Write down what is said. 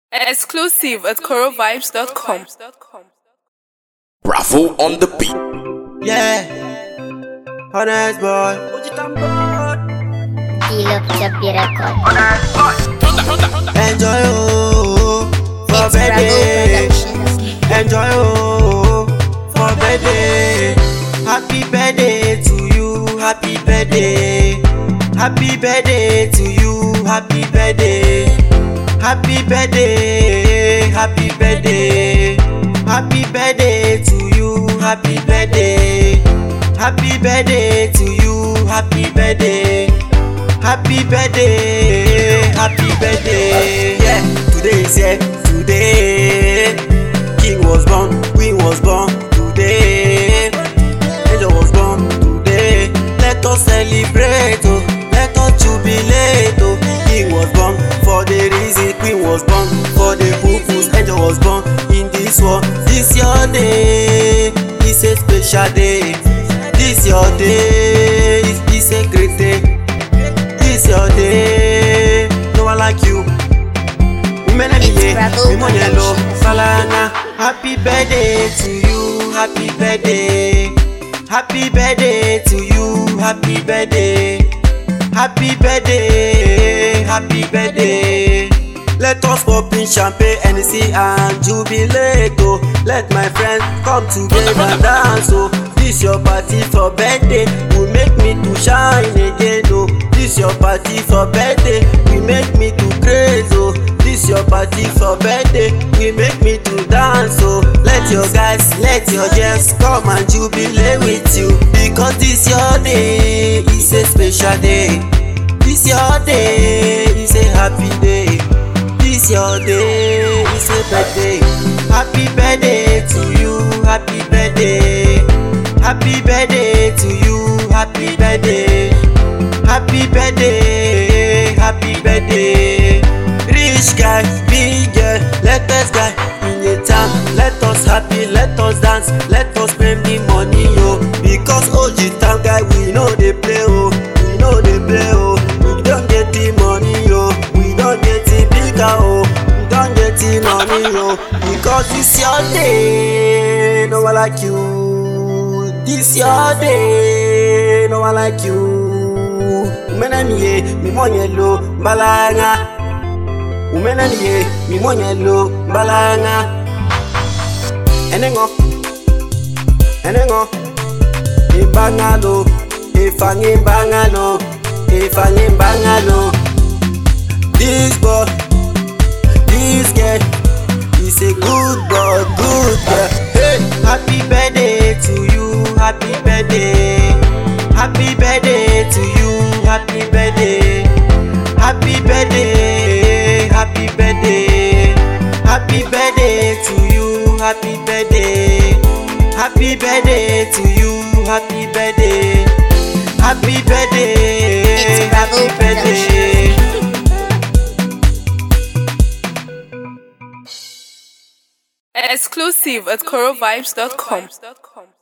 Exclusive at corovibes.com. Bravo on the beat. Yeah, honest boy. Deal up the record. Enjoy for It's Bravo birthday. Productions. Enjoy for birthday. Happy birthday to you. Happy birthday. Happy birthday to you. Happy birthday. Happy birthday. Happy birthday. Happy birthday to you. Happy birthday. Happy birthday to you. Happy birthday. Happy birthday. Happy birthday. Yeah, today is here. Today, King was born, Queen was born. Today, Angel was born. Today, let us celebrate. Oh, let us jubilate. Oh, King was born for the reason. Queen was born for the purpose. Angel was born in this world. This your day. It's a special day. This your day. It's a great day. This your day. No one like you. It's Bravo Productions. Happy birthday to you. Happy birthday. Happy birthday to you. Happy birthday. Happy birthday. Happy birthday. Let us pop in champagne, Hennessy and jubilate. Oh, let my friends come together and dance. Oh, this your party for birthday. Will make me to shine again. Oh, this your party for birthday. Will make me to craze. Oh, this your party for birthday. Will make me to dance. Oh, let your guys, let your girls come and jubilate with you. Because this your day, it's a special day. This your day, it's a happy day. This your day, it's a birthday. Happy birthday to you. Happy birthday. Happy birthday to you. Happy birthday. Happy birthday. Happy birthday. Rich guy, big girl, latest guy in the town. Let us happy, let us dance, let us spend the money, yo. Because OG town guy, we know they play, oh. We know they play, oh. We don't get the money, yo. We don't get the bigger, oh. We don't get the money, yo. Because this your day, no one like you. This your day, no one like you. Umena miye, mi monyelo, balanga. Umena miye, mi monyelo, balanga. Enengo, ibangalo, ifange bangalo, ifange bangalo. This boy, this girl, is a good boy, good girl. Hey, happy birthday to you, happy birthday, happy birthday to you, happy birthday, happy birthday, happy birthday, happy birthday to you, happy birthday, happy birthday to you, happy birthday, happy birthday, It's Bravo happy birthday. Exclusive at corovibes.com.